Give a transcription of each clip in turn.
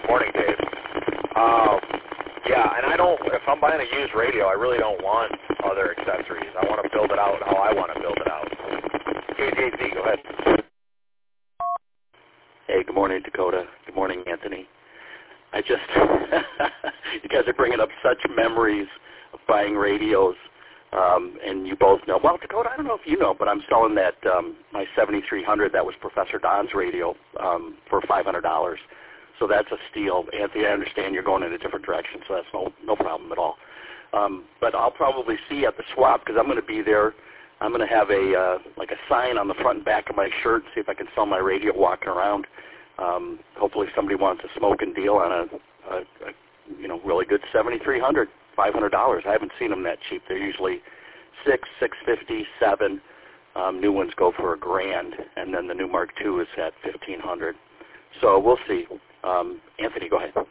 Good morning, Dave. Yeah, and if I'm buying a used radio, I really don't want other accessories. I want to build it out how I want to build it out. KJZ, go ahead. Hey, good morning, Dakota. Good morning, Anthony. I just, you guys are bringing up such memories of buying radios, and you both know. Well, Dakota, I don't know if you know, but I'm selling that, my 7300, that was Professor Don's radio, for $500. So that's a steal. Anthony, I understand you're going in a different direction, so that's no problem at all. But I'll probably see you at the swap because I'm going to be there. I'm going to have a sign on the front and back of my shirt, see if I can sell my radio walking around. Hopefully somebody wants a smoking deal on a really good 7300, $500. I haven't seen them that cheap. They're usually $650, $7. New ones go for $1,000, and then the new Mark II is at $1,500. So we'll see. Anthony, go ahead.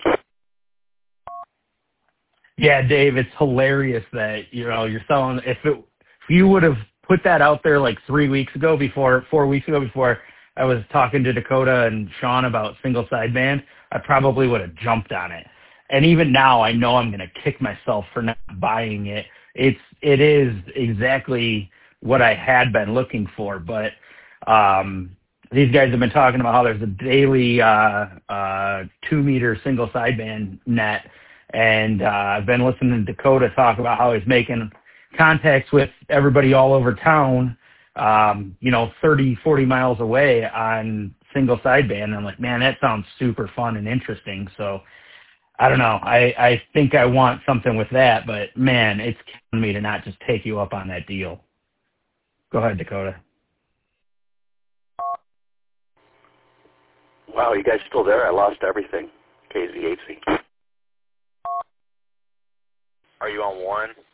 Yeah, Dave, it's hilarious that you're selling. If you would have put that out there like 4 weeks ago, before I was talking to Dakota and Sean about single sideband, I probably would have jumped on it. And even now, I know I'm going to kick myself for not buying it. It is exactly what I had been looking for, but these guys have been talking about how there's a daily 2-meter single sideband net, and I've been listening to Dakota talk about how he's making contacts with everybody all over town, 30, 40 miles away on single sideband. And I'm like, man, that sounds super fun and interesting. So I don't know. I think I want something with that, but man, it's killing me to not just take you up on that deal. Go ahead, Dakota. Wow, you guys still there? I lost everything. KZHC. Are you on one?